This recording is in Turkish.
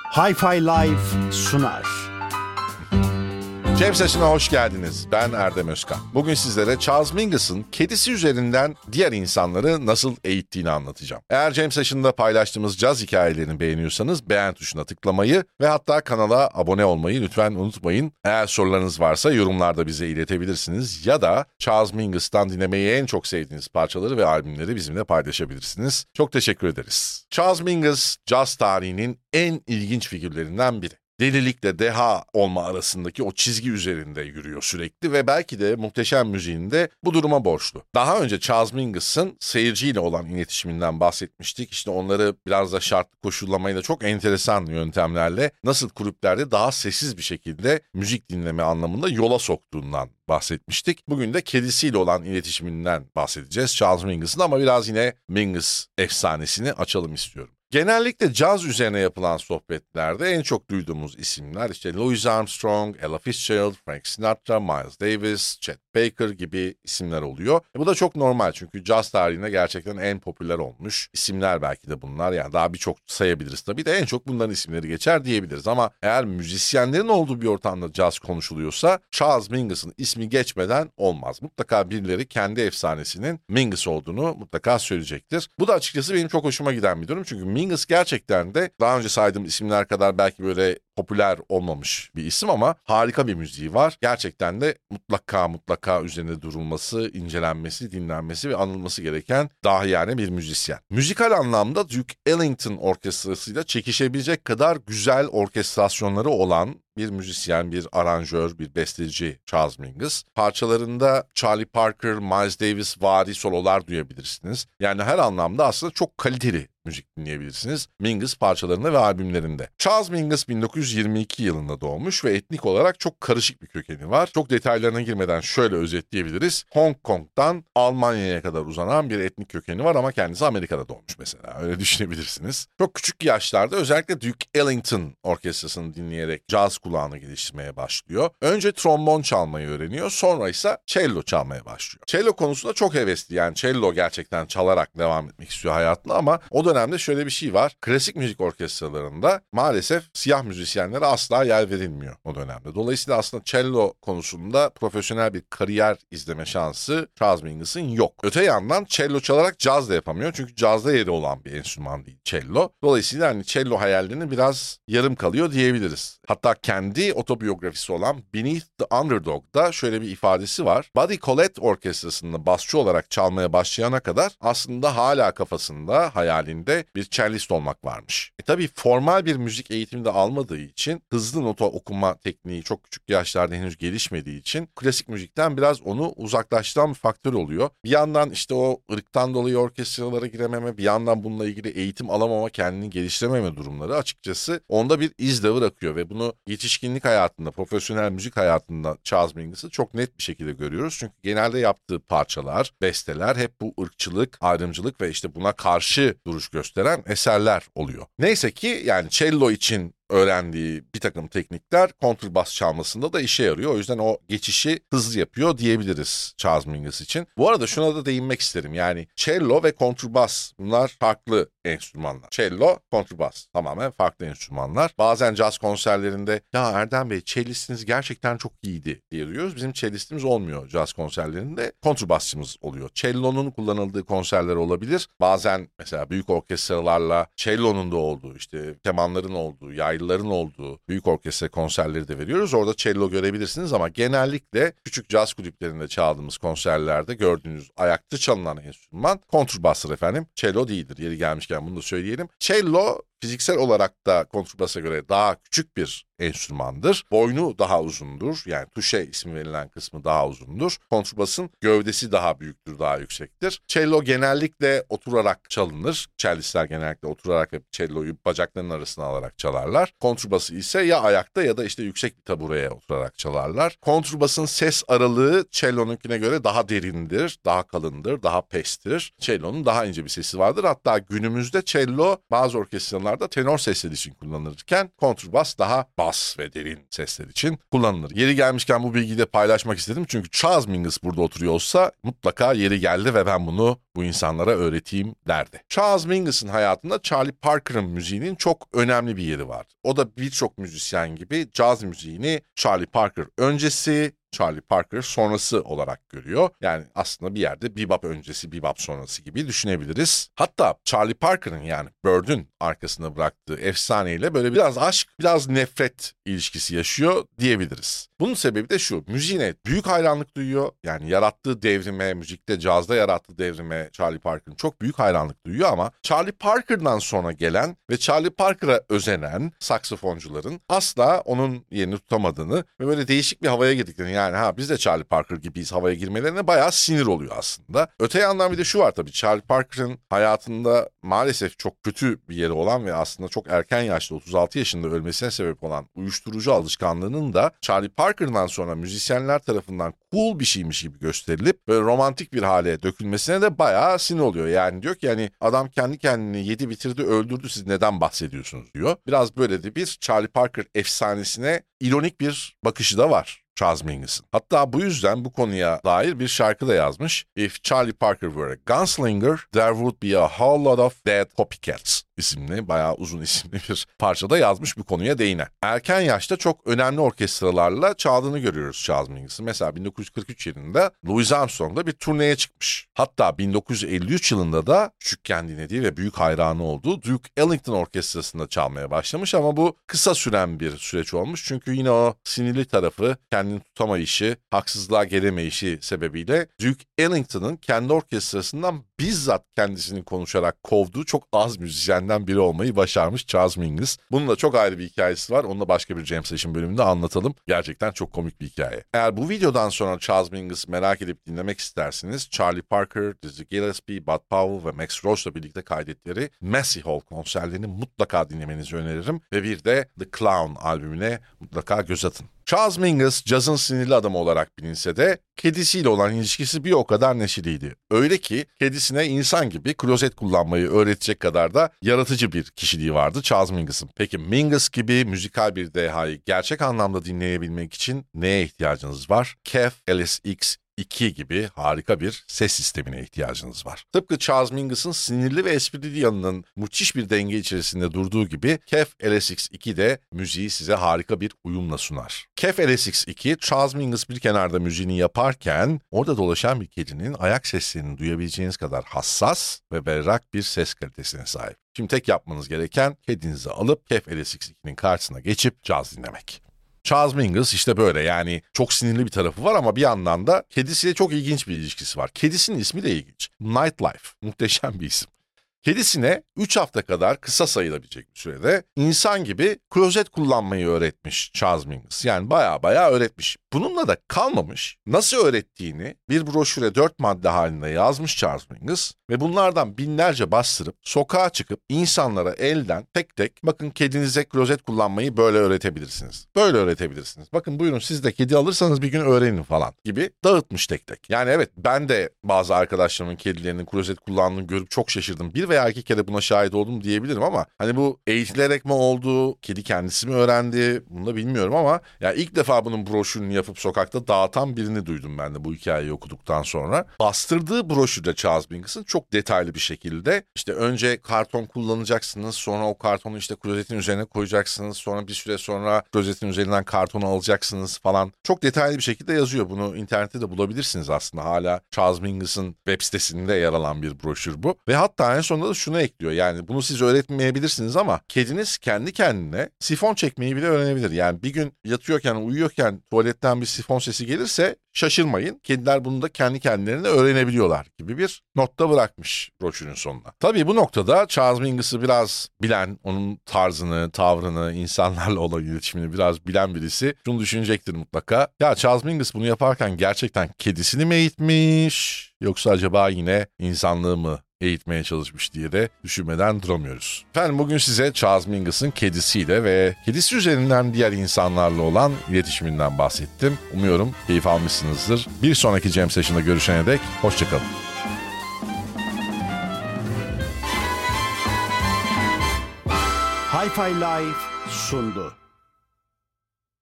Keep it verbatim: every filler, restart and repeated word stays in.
Hi-Fi Live sunar. Cem Session'a hoş geldiniz. Ben Erdem Özkan. Bugün sizlere Charles Mingus'ın kedisi üzerinden diğer insanları nasıl eğittiğini anlatacağım. Eğer Cem Session'da paylaştığımız caz hikayelerini beğeniyorsanız beğen tuşuna tıklamayı ve hatta kanala abone olmayı lütfen unutmayın. Eğer sorularınız varsa yorumlarda bize iletebilirsiniz ya da Charles Mingus'tan dinlemeyi en çok sevdiğiniz parçaları ve albümleri bizimle paylaşabilirsiniz. Çok teşekkür ederiz. Charles Mingus, caz tarihinin en ilginç figürlerinden biri. Delilikle deha olma arasındaki o çizgi üzerinde yürüyor sürekli ve belki de muhteşem müziğinde bu duruma borçlu. Daha önce Charles Mingus'ın seyirciyle olan iletişiminden bahsetmiştik. İşte onları biraz da şartlı koşullamayla çok enteresan yöntemlerle nasıl kulüplerde daha sessiz bir şekilde müzik dinleme anlamında yola soktuğundan bahsetmiştik. Bugün de kedisiyle olan iletişiminden bahsedeceğiz Charles Mingus'ın ama biraz yine Mingus efsanesini açalım istiyorum. Genellikle caz üzerine yapılan sohbetlerde en çok duyduğumuz isimler işte Louis Armstrong, Ella Fitzgerald, Frank Sinatra, Miles Davis, Chet Baker gibi isimler oluyor. E bu da çok normal çünkü caz tarihinde gerçekten en popüler olmuş isimler belki de bunlar. Yani daha birçok sayabiliriz tabii de en çok bunların isimleri geçer diyebiliriz. Ama eğer müzisyenlerin olduğu bir ortamda caz konuşuluyorsa Charles Mingus'ın ismi geçmeden olmaz. Mutlaka birileri kendi efsanesinin Mingus olduğunu mutlaka söyleyecektir. Bu da açıkçası benim çok hoşuma giden bir durum çünkü Mingus gerçekten de daha önce saydığım isimler kadar belki böyle popüler olmamış bir isim ama harika bir müziği var. Gerçekten de mutlaka mutlaka üzerinde durulması, incelenmesi, dinlenmesi ve anılması gereken dahiyane bir müzisyen. Müzikal anlamda Duke Ellington orkestrasıyla çekişebilecek kadar güzel orkestrasyonları olan bir müzisyen, bir aranjör, bir besteci Charles Mingus. Parçalarında Charlie Parker, Miles Davis vari sololar duyabilirsiniz. Yani her anlamda aslında çok kaliteli müzik dinleyebilirsiniz Mingus parçalarında ve albümlerinde. Charles Mingus bin dokuz yüz yirmi iki yılında doğmuş ve etnik olarak çok karışık bir kökeni var. Çok detaylarına girmeden şöyle özetleyebiliriz. Hong Kong'dan Almanya'ya kadar uzanan bir etnik kökeni var ama kendisi Amerika'da doğmuş mesela. Öyle düşünebilirsiniz. Çok küçük yaşlarda özellikle Duke Ellington orkestrasını dinleyerek caz kulağını geliştirmeye başlıyor. Önce trombon çalmayı öğreniyor, sonra ise cello çalmaya başlıyor. Cello konusunda çok hevesli, yani cello gerçekten çalarak devam etmek istiyor hayatına ama o dönemde şöyle bir şey var. Klasik müzik orkestralarında maalesef siyah müzisyenlere asla yer verilmiyor o dönemde. Dolayısıyla aslında cello konusunda profesyonel bir kariyer izleme şansı Charles Mingus'ın yok. Öte yandan cello çalarak caz da yapamıyor çünkü cazda yeri olan bir enstrüman değil cello. Dolayısıyla hani cello hayallerini biraz yarım kalıyor diyebiliriz. Hatta kendi otobiyografisi olan Beneath the Underdog'da şöyle bir ifadesi var. Buddy Collette orkestrasında basçı olarak çalmaya başlayana kadar aslında hala kafasında, hayalinde bir cellist olmak varmış. E tabii formal bir müzik eğitimi de almadığı için, hızlı nota okuma tekniği çok küçük yaşlarda henüz gelişmediği için klasik müzikten biraz onu uzaklaştıran bir faktör oluyor. Bir yandan işte o ırktan dolayı orkestralara girememe, bir yandan bununla ilgili eğitim alamama, kendini geliştirememe durumları açıkçası onda bir iz de bırakıyor ve bunu yetişkinlik hayatında, profesyonel müzik hayatında Charles Mingus'ı çok net bir şekilde görüyoruz. Çünkü genelde yaptığı parçalar, besteler hep bu ırkçılık, ayrımcılık ve işte buna karşı duruş gösteren eserler oluyor. Neyse ki yani cello için öğrendiği bir takım teknikler kontrbas çalmasında da işe yarıyor. O yüzden o geçişi hızlı yapıyor diyebiliriz Charles Mingus için. Bu arada şuna da değinmek isterim. Yani cello ve kontrbas, bunlar farklı enstrümanlar. Cello, kontrbas tamamen farklı enstrümanlar. Bazen caz konserlerinde ya Erdem Bey cellistiniz gerçekten çok iyiydi diye diyoruz. Bizim cellistimiz olmuyor caz konserlerinde. Kontrbasçımız oluyor. Cello'nun kullanıldığı konserler olabilir. Bazen mesela büyük orkestralarla cello'nun da olduğu, işte kemanların olduğu, yaylı yaylıların olduğu büyük orkestra konserleri de veriyoruz. Orada cello görebilirsiniz ama genellikle küçük caz kulüplerinde çaldığımız konserlerde gördüğünüz ayakta çalınan enstrüman kontrbastır efendim. Cello değildir. Yeri gelmişken bunu da söyleyelim. Cello fiziksel olarak da kontrbasa göre daha küçük bir enstrümandır. Boynu daha uzundur. Yani tuşe ismi verilen kısmı daha uzundur. Kontrbasın gövdesi daha büyüktür, daha yüksektir. Cello genellikle oturarak çalınır. Cellistler genellikle oturarak ve celloyu bacaklarının arasına alarak çalarlar. Kontrbası ise ya ayakta ya da işte yüksek bir tabureye oturarak çalarlar. Kontrbasın ses aralığı cello'nunkine göre daha derindir, daha kalındır, daha pestir. Cello'nun daha ince bir sesi vardır. Hatta günümüzde cello bazı orkestralarda tenor sesleri için kullanılırken kontrbas daha bas ve derin sesler için kullanılır. Yeri gelmişken bu bilgiyi de paylaşmak istedim çünkü Charles Mingus burada oturuyor olsa mutlaka yeri geldi ve ben bunu bu insanlara öğreteyim derdi. Charles Mingus'un hayatında Charlie Parker'ın müziğinin çok önemli bir yeri var. O da birçok müzisyen gibi caz müziğini Charlie Parker öncesi, Charlie Parker sonrası olarak görüyor. Yani aslında bir yerde bebop öncesi, bebop sonrası gibi düşünebiliriz. Hatta Charlie Parker'ın yani Bird'ün arkasında bıraktığı efsaneyle böyle biraz aşk, biraz nefret ilişkisi yaşıyor diyebiliriz. Bunun sebebi de şu, müziğine büyük hayranlık duyuyor. Yani yarattığı devrime, müzikte, cazda yarattığı devrime Charlie Parker'ın çok büyük hayranlık duyuyor ama Charlie Parker'dan sonra gelen ve Charlie Parker'a özenen saksafoncuların asla onun yerini tutamadığını ve böyle değişik bir havaya girdiklerini, yani ha biz de Charlie Parker gibiyiz havaya girmelerine bayağı sinir oluyor aslında. Öte yandan bir de şu var tabii, Charlie Parker'ın hayatında maalesef çok kötü bir yeri olan ve aslında çok erken yaşta otuz altı yaşında ölmesine sebep olan uyuşturucu alışkanlığının da Charlie Parker'dan sonra müzisyenler tarafından cool bir şeymiş gibi gösterilip böyle romantik bir hale dökülmesine de bayağı sinir oluyor. Yani diyor ki yani adam kendi kendini yedi bitirdi öldürdü, siz neden bahsediyorsunuz diyor. Biraz böyle de bir Charlie Parker efsanesine ironik bir bakışı da var Charles Mingus'un. Hatta bu yüzden bu konuya dair bir şarkı da yazmış. If Charlie Parker were a gunslinger, there would be a whole lot of dead copycats isimli, bayağı uzun isimli bir parçada yazmış bu konuya değinen. Erken yaşta çok önemli orkestralarla çaldığını görüyoruz Charles Mingus'un. Mesela bin dokuz yüz kırk üç yılında Louis Armstrong'da bir turneye çıkmış. Hatta bin dokuz yüz elli üç yılında da küçükken dinlediği ve büyük hayranı olduğu Duke Ellington Orkestrası'nda çalmaya başlamış ama bu kısa süren bir süreç olmuş. Çünkü yine o sinirli tarafı, kendini tutamayışı, haksızlığa gelemeyişi sebebiyle Duke Ellington'ın kendi orkestrasından bizzat kendisini konuşarak kovduğu çok az müzisyenden biri olmayı başarmış Charles Mingus. Bunun da çok ayrı bir hikayesi var. Onu da başka bir Jam Session bölümünde anlatalım. Gerçekten çok komik bir hikaye. Eğer bu videodan sonra Charles Mingus merak edip dinlemek isterseniz Charlie Parker, Dizzy Gillespie, Bud Powell ve Max Roach'la birlikte kaydettikleri Massey Hall konserlerini mutlaka dinlemenizi öneririm. Ve bir de The Clown albümüne mutlaka göz atın. Charles Mingus, cazın sinirli adamı olarak bilinse de kedisiyle olan ilişkisi bir o kadar neşeliydi. Öyle ki kedisine insan gibi klozet kullanmayı öğretecek kadar da yaratıcı bir kişiliği vardı Charles Mingus'un. Peki Mingus gibi müzikal bir dehayı gerçek anlamda dinleyebilmek için neye ihtiyacınız var? Kef L S X iki gibi harika bir ses sistemine ihtiyacınız var. Tıpkı Charles Mingus'un sinirli ve esprili yanının müthiş bir denge içerisinde durduğu gibi Kef L S X iki de müziği size harika bir uyumla sunar. Kef L S X iki, Charles Mingus bir kenarda müziğini yaparken orada dolaşan bir kedinin ayak seslerini duyabileceğiniz kadar hassas ve berrak bir ses kalitesine sahip. Şimdi tek yapmanız gereken kedinizi alıp Kef L S X ikinin karşısına geçip caz dinlemek. Charles Mingus işte böyle, yani çok sinirli bir tarafı var ama bir yandan da kedisiyle çok ilginç bir ilişkisi var. Kedisinin ismi de ilginç. Nightlife. Muhteşem bir isim. Kedisine üç hafta kadar kısa sayılabilecek bir sürede insan gibi klozet kullanmayı öğretmiş Charles Mingus. Yani baya baya öğretmiş. Bununla da kalmamış. Nasıl öğrettiğini bir broşüre dört madde halinde yazmış Charles Mingus ve bunlardan binlerce bastırıp sokağa çıkıp insanlara elden tek tek bakın kedinize klozet kullanmayı böyle öğretebilirsiniz. Böyle öğretebilirsiniz. Bakın buyurun siz de kedi alırsanız bir gün öğrenin falan gibi dağıtmış tek tek. Yani evet, ben de bazı arkadaşlarımın kedilerinin klozet kullandığını görüp çok şaşırdım. Bir veya iki kere buna şahit oldum diyebilirim ama hani bu eğitilerek mi oldu, kedi kendisi mi öğrendi bunu da bilmiyorum ama ya ilk defa bunun broşürünü yapıp sokakta dağıtan birini duydum ben de bu hikayeyi okuduktan sonra. Bastırdığı broşürde Charles Mingus'un çok detaylı bir şekilde işte önce karton kullanacaksınız, sonra o kartonu işte klozetin üzerine koyacaksınız, sonra bir süre sonra klozetin üzerinden kartonu alacaksınız falan. Çok detaylı bir şekilde yazıyor. Bunu internette de bulabilirsiniz aslında. Hala Charles Mingus'un web sitesinde yer alan bir broşür bu. Ve hatta en sonunda da şunu ekliyor. Yani bunu siz öğretmeyebilirsiniz ama kediniz kendi kendine sifon çekmeyi bile öğrenebilir. Yani bir gün yatıyorken, uyuyorken tuvaletten bir sifon sesi gelirse şaşırmayın. Kediler bunu da kendi kendilerine öğrenebiliyorlar gibi bir notta bırakmış broşürün sonuna. Tabii bu noktada Charles Mingus'u biraz bilen, onun tarzını, tavrını, insanlarla olan iletişimini biraz bilen birisi şunu düşünecektir mutlaka. Ya Charles Mingus bunu yaparken gerçekten kedisini mi eğitmiş yoksa acaba yine insanlığı mı eğitmeye çalışmış diye de düşünmeden duramıyoruz. Efendim bugün size Charles Mingus'un kedisiyle ve kedisi üzerinden diğer insanlarla olan iletişiminden bahsettim. Umuyorum keyif almışsınızdır. Bir sonraki Jam Session'da görüşene dek hoşçakalın. Hi-Fi Live sundu.